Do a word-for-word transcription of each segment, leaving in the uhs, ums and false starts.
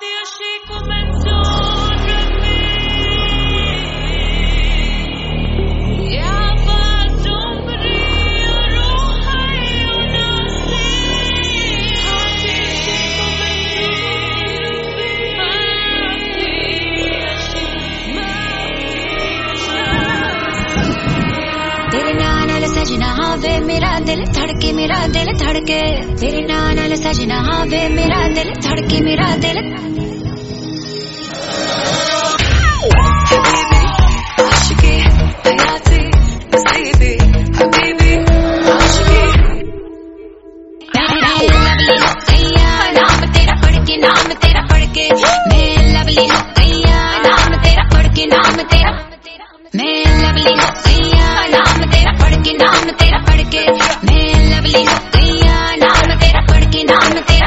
सजना वे मेरा दिल धड़के मेरा दिल धड़के तेरे नाम नाल सजना वे मेरा दिल धड़के मेरा दिल आशिकी हयाती नसीबी हबीबी आशिकी लवली हो गया नाम तेरा पढ़ के नाम तेरा पढ़ के मैं लवली हो गया नाम तेरा पढ़ के नाम तेरा मैं लवली हो गया नाम तेरा पढ़ के नाम तेरा पढ़ के मैं लवली हो गया नाम तेरा पढ़ के नाम तेरा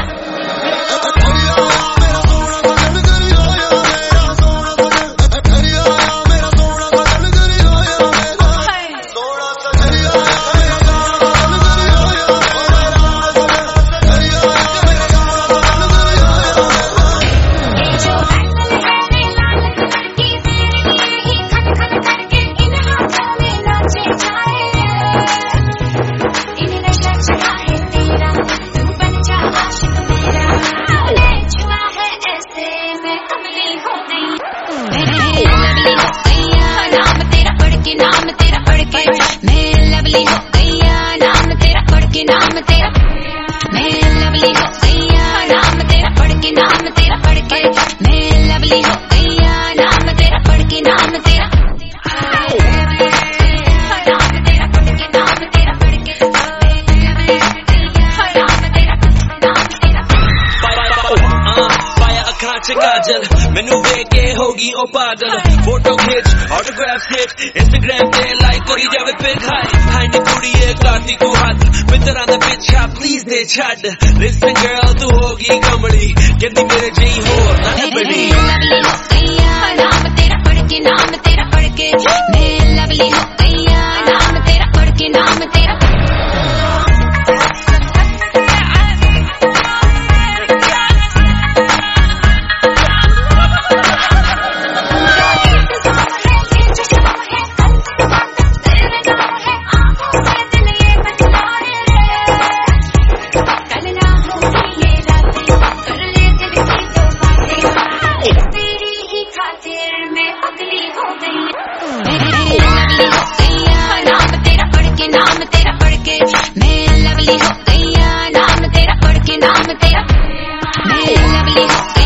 नाम तेरा पढ़ के नाम तेरा पढ़ के मैं लवली हो गया नाम तेरा पढ़ के नाम तेरा मैं लवली हो गया नाम तेरा पढ़ के नाम तेरा पढ़ के मैं लवली हो गया नाम तेरा पढ़ के नाम तेरा नाम तेरा पढ़ के नाम तेरा पढ़ के काजल मैनू देख के होगी ओ पागल फोटो खिंच ऑटोग्राफ हिट इंस्टाग्राम पे लाइक करी जावे पिक हाय हैंड कुड़ीए काती को हाथ मित्रा दा पिछा प्लीज दे छड़ लिसन गर्ल तू होगी कमली कहती मेरे जी हो ना बड़ी लवली हो गया नाम तेरा पढ़ के नाम तेरा पढ़ के मैं लवली हो गया नाम तेरा पढ़ के नाम तेरा नाम तेरा पढ़ के नाम तेरा पढ़ के मैं लवली हो गया नाम तेरा पढ़ के नाम तेरा मैं लवली हो